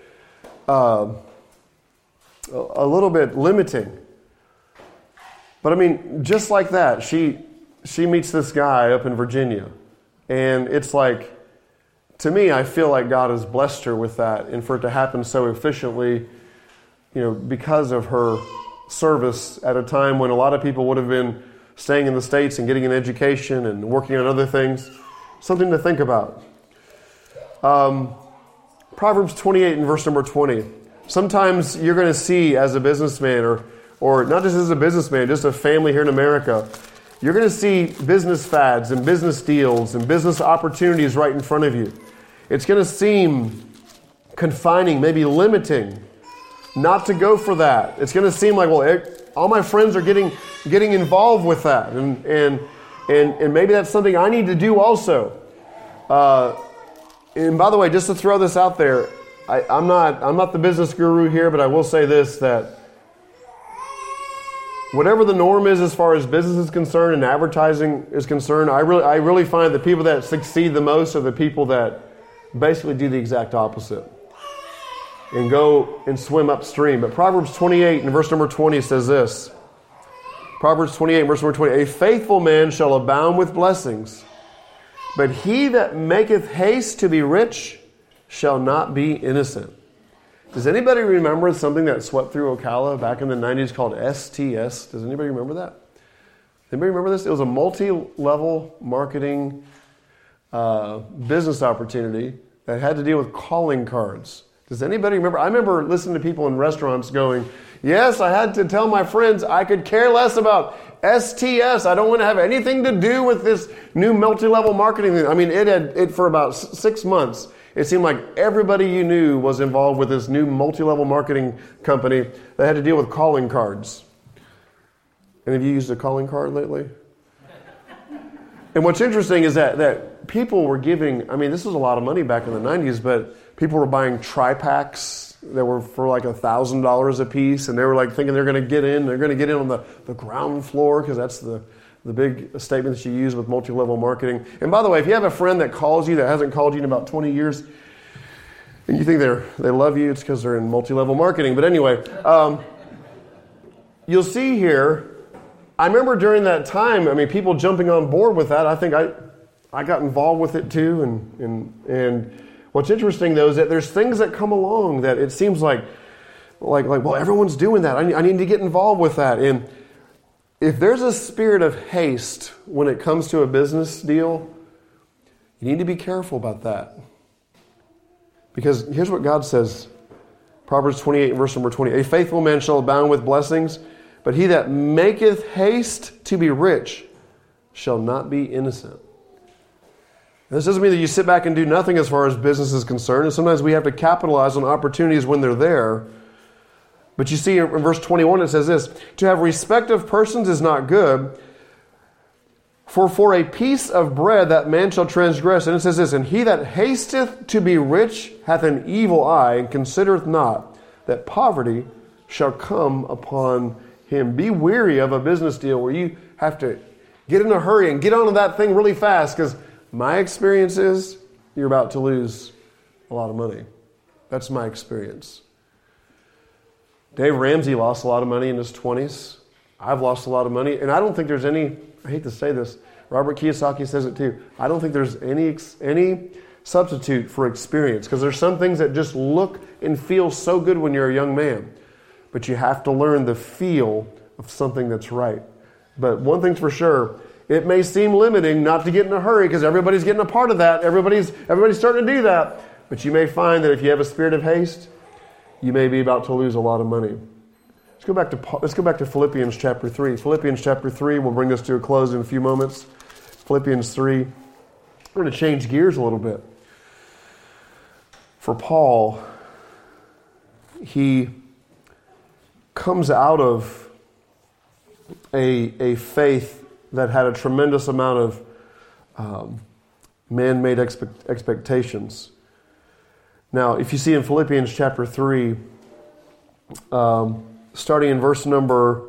bit limiting. But I mean, just like that, she meets this guy up in Virginia, and it's like, to me, I feel like God has blessed her with that, and for it to happen so efficiently, because of her service at a time when a lot of people would have been staying in the States and getting an education and working on other things. Something to think about. Proverbs 28 and verse number 20. Sometimes you're going to see as a businessman, or not just as a businessman, just a family here in America, you're going to see business fads and business deals and business opportunities right in front of you. It's going to seem confining, maybe limiting, not to go for that. It's going to seem like, well, all my friends are getting involved with that, and maybe that's something I need to do also. And by the way, just to throw this out there, I'm not the business guru here, but I will say this, that whatever the norm is as far as business is concerned and advertising is concerned, I really find the people that succeed the most are the people that basically do the exact opposite and go and swim upstream. But Proverbs 28 and verse number 20 says this. Proverbs 28 verse number 20. A faithful man shall abound with blessings, but he that maketh haste to be rich shall not be innocent. Does anybody remember something that swept through Ocala back in the 90s called STS? Does anybody remember that? Anybody remember this? It was a multi-level marketing business opportunity that had to deal with calling cards. Does anybody remember? I remember listening to people in restaurants going, yes, I had to tell my friends I could care less about STS. I don't want to have anything to do with this new multi-level marketing thing. I mean, it for about 6 months. It seemed like everybody you knew was involved with this new multi-level marketing company that had to deal with calling cards. Any of you used a calling card lately? And what's interesting is that people were giving, I mean, this was a lot of money back in the 90s, but people were buying tri-packs that were for like $1,000 a piece, and they were like thinking they're going to get in on the ground floor, because that's the big statement that you use with multi-level marketing. And by the way, if you have a friend that calls you that hasn't called you in about 20 years, and you think they love you, it's because they're in multi-level marketing. But anyway, you'll see here, I remember during that time, I mean, people jumping on board with that. I think I got involved with it too. And what's interesting though is that there's things that come along that it seems like well, everyone's doing that. I need to get involved with that. And if there's a spirit of haste when it comes to a business deal, You need to be careful about that. Because here's what God says. Proverbs 28, verse number 20. A faithful man shall abound with blessings, but he that maketh haste to be rich shall not be innocent. This doesn't mean that you sit back and do nothing as far as business is concerned. And sometimes we have to capitalize on opportunities when they're there. But you see in verse 21 it says this, to have respect of persons is not good, for a piece of bread that man shall transgress. And it says this, and he that hasteth to be rich hath an evil eye, and considereth not that poverty shall come upon him. Be weary of a business deal where you have to get in a hurry and get onto that thing really fast, because my experience is you're about to lose a lot of money. That's my experience. Dave Ramsey lost a lot of money in his 20s. I've lost a lot of money. And I don't think there's any, I hate to say this, Robert Kiyosaki says it too. I don't think there's any substitute for experience, because there's some things that just look and feel so good when you're a young man. But you have to learn the feel of something that's right. But one thing's for sure, it may seem limiting not to get in a hurry because everybody's getting a part of that. Everybody's starting to do that. But you may find that if you have a spirit of haste, you may be about to lose a lot of money. Let's go back to Philippians chapter 3. Philippians chapter 3, we'll bring this to a close in a few moments. Philippians 3. We're going to change gears a little bit. For Paul, he comes out of a faith that had a tremendous amount of man-made expectations. Now, if you see in Philippians chapter 3, starting in verse number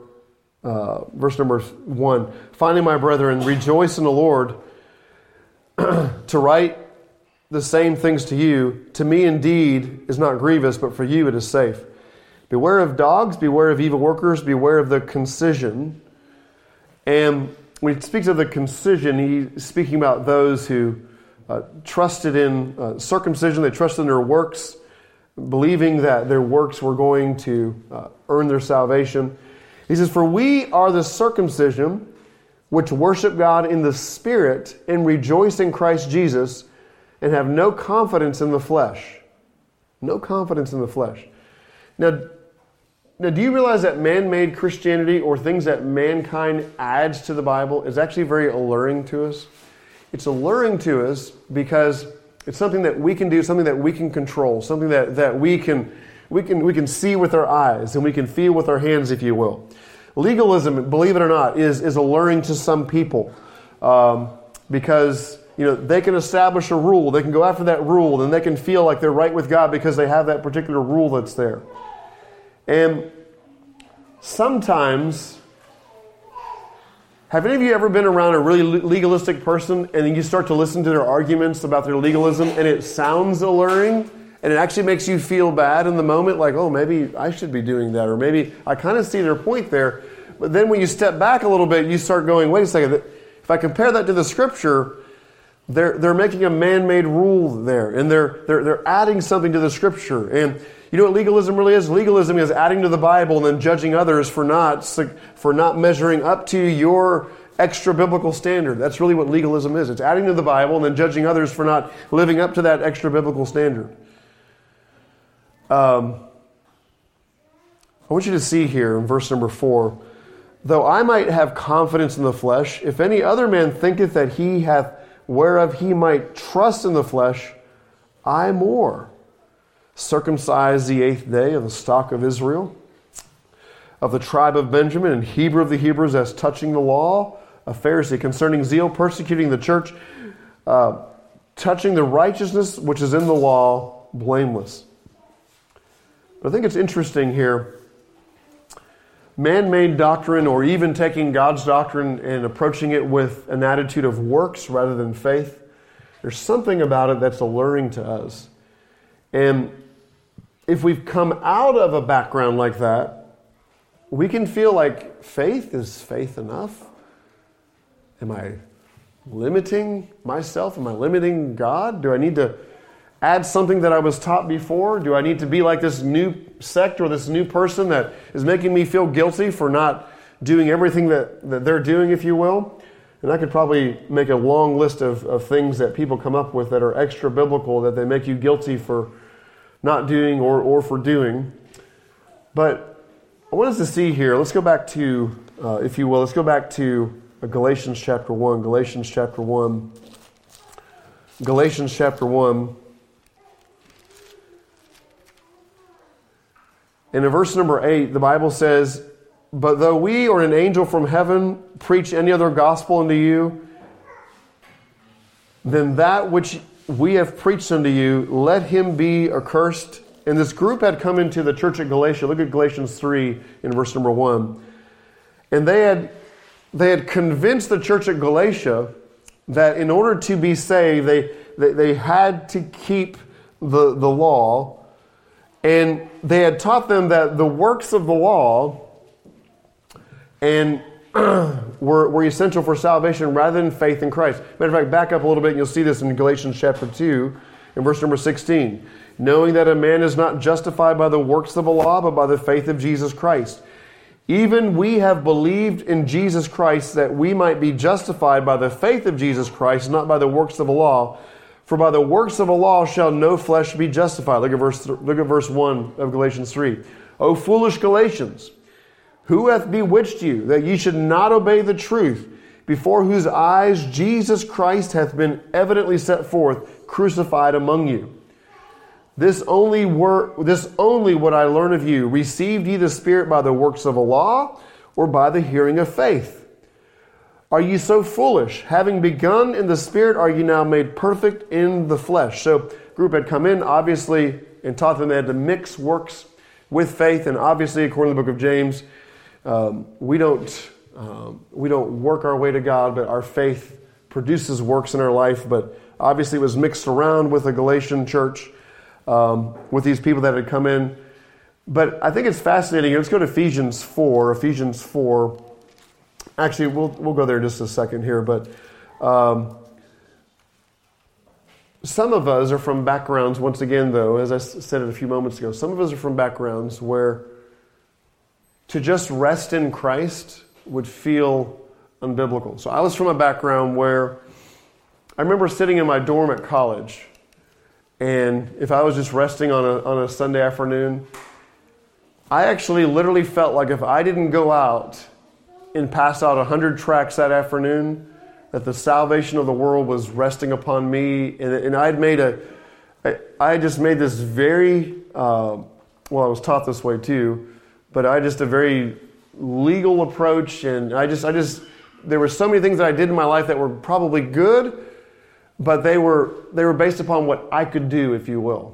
1, finally, my brethren, rejoice in the Lord. To write the same things to you, to me indeed is not grievous, but for you it is safe. Beware of dogs, beware of evil workers, beware of the concision. And when he speaks of the concision, he's speaking about those who trusted in circumcision. They trusted in their works, believing that their works were going to earn their salvation. He says, for we are the circumcision which worship God in the Spirit and rejoice in Christ Jesus and have no confidence in the flesh. No confidence in the flesh. Now, do you realize that man-made Christianity, or things that mankind adds to the Bible, is actually very alluring to us? It's alluring to us because it's something that we can do, something that we can control, something that we can see with our eyes and we can feel with our hands, if you will. Legalism, believe it or not, is alluring to some people because they can establish a rule, they can go after that rule, and they can feel like they're right with God because they have that particular rule that's there. And sometimes, have any of you ever been around a really legalistic person and then you start to listen to their arguments about their legalism and it sounds alluring and it actually makes you feel bad in the moment, like, oh, maybe I should be doing that, or maybe I kind of see their point there. But then when you step back a little bit, you start going, wait a second, if I compare that to the Scripture, they're making a man-made rule there, and they're adding something to the Scripture. And you know what legalism really is? Legalism is adding to the Bible and then judging others for not measuring up to your extra biblical standard. That's really what legalism is. It's adding to the Bible and then judging others for not living up to that extra biblical standard. I want you to see here in verse number 4, though I might have confidence in the flesh, if any other man thinketh that he hath whereof he might trust in the flesh, I more. Circumcised the 8th day of the stock of Israel, of the tribe of Benjamin, and Hebrew of the Hebrews, as touching the law, a Pharisee, concerning zeal, persecuting the church, touching the righteousness which is in the law, blameless. But I think it's interesting here, man-made doctrine, or even taking God's doctrine and approaching it with an attitude of works rather than faith, there's something about it that's alluring to us. And if we've come out of a background like that, we can feel like faith is faith enough. Am I limiting myself? Am I limiting God? Do I need to add something that I was taught before? Do I need to be like this new sect or this new person that is making me feel guilty for not doing everything that they're doing, if you will? And I could probably make a long list of things that people come up with that are extra biblical, that they make you guilty for not doing or for doing. But I want us to see here, let's go back to, if you will, let's go back to Galatians chapter 1. Galatians chapter 1. Galatians chapter 1. And in verse number 8, the Bible says, "But though we or an angel from heaven preach any other gospel unto you, then that which we have preached unto you, let him be accursed." And this group had come into the church at Galatia. Look at Galatians 3 in verse number 1. And they had convinced the church at Galatia that in order to be saved, they had to keep the law. And they had taught them that the works of the law and were essential for salvation rather than faith in Christ. Matter of fact, back up a little bit and you'll see this in Galatians chapter 2 in verse number 16. "Knowing that a man is not justified by the works of the law, but by the faith of Jesus Christ. Even we have believed in Jesus Christ that we might be justified by the faith of Jesus Christ, not by the works of the law. For by the works of the law shall no flesh be justified." Look at verse 1 of Galatians 3. "O foolish Galatians, who hath bewitched you, that ye should not obey the truth, before whose eyes Jesus Christ hath been evidently set forth, crucified among you? This only would I learn of you. Received ye the Spirit by the works of the law, or by the hearing of faith? Are you so foolish? Having begun in the Spirit, are you now made perfect in the flesh?" So the group had come in, obviously, and taught them they had to mix works with faith. And obviously, according to the book of James, we don't work our way to God, but our faith produces works in our life. But obviously, it was mixed around with the Galatian church, with these people that had come in. But I think it's fascinating. Let's go to Ephesians 4. Ephesians 4. Actually, we'll go there in just a second here, but some of us are from backgrounds, once again though, as I said it a few moments ago, some of us are from backgrounds where to just rest in Christ would feel unbiblical. So I was from a background where I remember sitting in my dorm at college, and if I was just resting on a Sunday afternoon, I actually literally felt like if I didn't go out and pass out 100 tracts that afternoon, that the salvation of the world was resting upon me. And I just made this very, I was taught this way too, but a very legal approach. And there were so many things that I did in my life that were probably good, but they were based upon what I could do, if you will.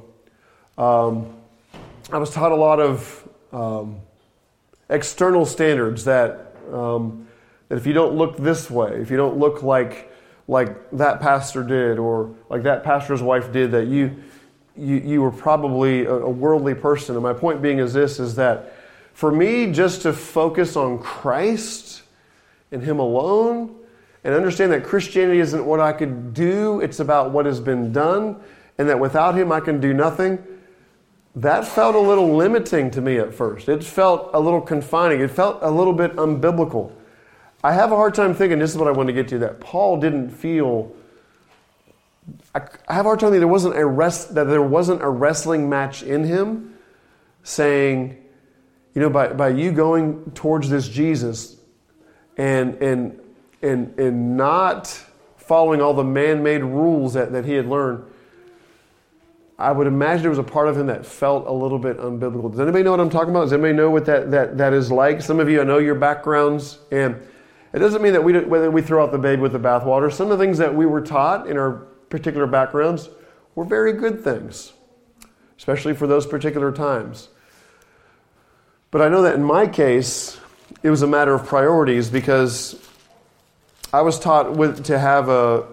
I was taught a lot of external standards that if you don't look this way, if you don't look like that pastor did, or like that pastor's wife did, that you were probably a worldly person. And my point being is that for me, just to focus on Christ and Him alone, and understand that Christianity isn't what I could do, it's about what has been done, and that without Him I can do nothing, that felt a little limiting to me at first. It felt a little confining. It felt a little bit unbiblical. I have a hard time thinking, this is what I want to get to, that Paul didn't feel... I have a hard time thinking that there wasn't a wrestling match in him saying, by you going towards this Jesus and not following all the man-made rules that he had learned, I would imagine there was a part of him that felt a little bit unbiblical. Does anybody know what I'm talking about? Does anybody know what that is like? Some of you, I know your backgrounds, and it doesn't mean that whether we throw out the baby with the bathwater. Some of the things that we were taught in our particular backgrounds were very good things, especially for those particular times. But I know that in my case, it was a matter of priorities, because I was taught to have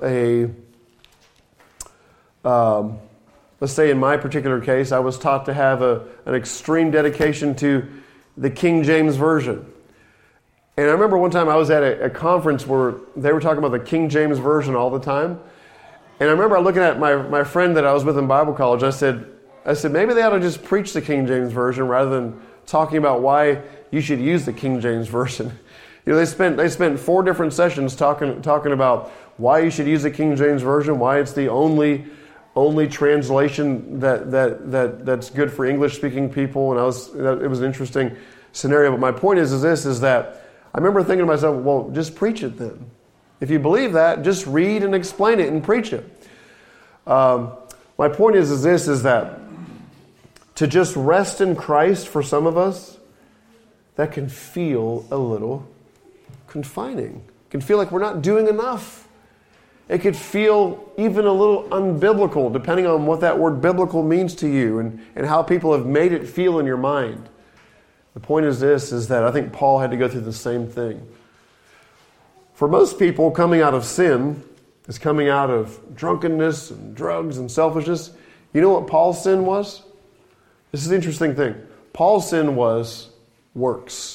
let's say in my particular case, I was taught to have an extreme dedication to the King James Version. And I remember one time I was at a conference where they were talking about the King James Version all the time. And I remember looking at my friend that I was with in Bible college. I said, maybe they ought to just preach the King James Version rather than talking about why you should use the King James Version. They spent 4 different sessions talking about why you should use the King James Version, why it's the only translation that's good for English-speaking people, and it was an interesting scenario. But my point is that I remember thinking to myself, well, just preach it then. If you believe that, just read and explain it and preach it. My point is that to just rest in Christ for some of us, that can feel a little confining. It can feel like we're not doing enough. It could feel even a little unbiblical, depending on what that word biblical means to you and how people have made it feel in your mind. The point is that I think Paul had to go through the same thing. For most people, coming out of sin is coming out of drunkenness and drugs and selfishness. You know what Paul's sin was? This is the interesting thing. Paul's sin was works.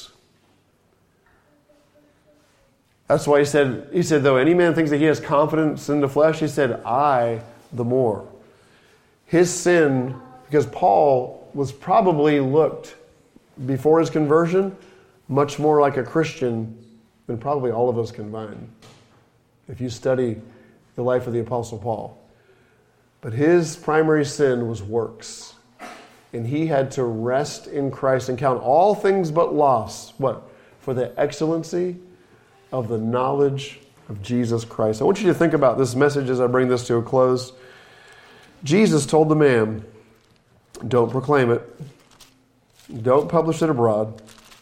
That's why he said, though any man thinks that he has confidence in the flesh, he said, I the more. His sin, because Paul was probably looked, before his conversion, much more like a Christian than probably all of us combined, if you study the life of the Apostle Paul. But his primary sin was works. And he had to rest in Christ and count all things but loss. What? For the excellency of the knowledge of Jesus Christ. I want you to think about this message as I bring this to a close. Jesus told the man, don't proclaim it. Don't publish it abroad.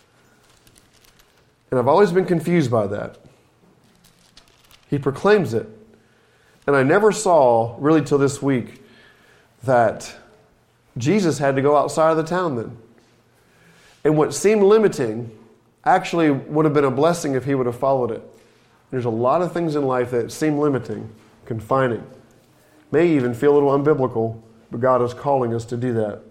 And I've always been confused by that. He proclaims it. And I never saw, really till this week, that Jesus had to go outside of the town then. And what seemed limiting actually would have been a blessing if he would have followed it. There's a lot of things in life that seem limiting, confining, may even feel a little unbiblical, but God is calling us to do that.